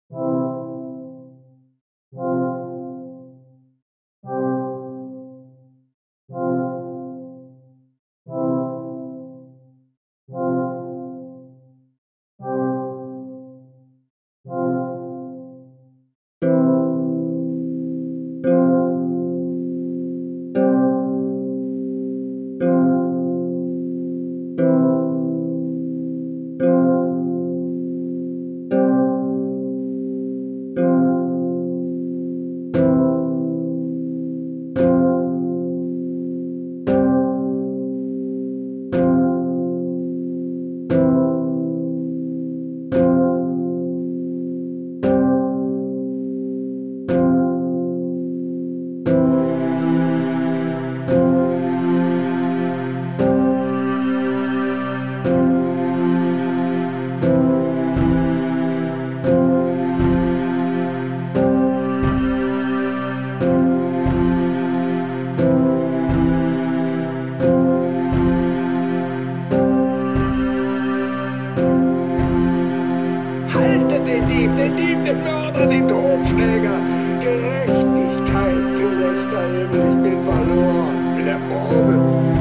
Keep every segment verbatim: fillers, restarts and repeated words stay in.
Haltet den Dieb, den Dieb, den Mörder, den Totschläger. Gerechtigkeit, gerechter Himmel, ich bin verloren, bin ermordet.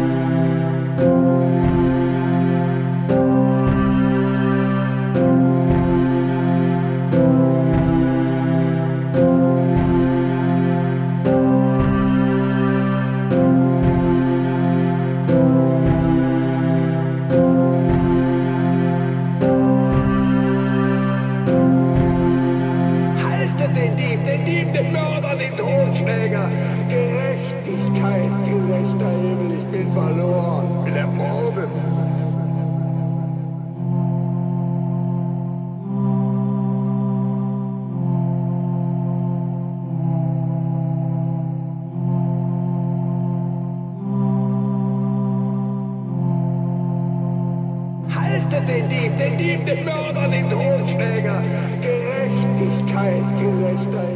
Den Dieb, den Dieb, den Mörder, den Totschläger. Gerechtigkeit, gerechter Himmel, ich bin verloren, bin ermordet. Haltet den Dieb, den Dieb, den Mörder, den Totschläger. Gerechtigkeit, gerechter Himmel.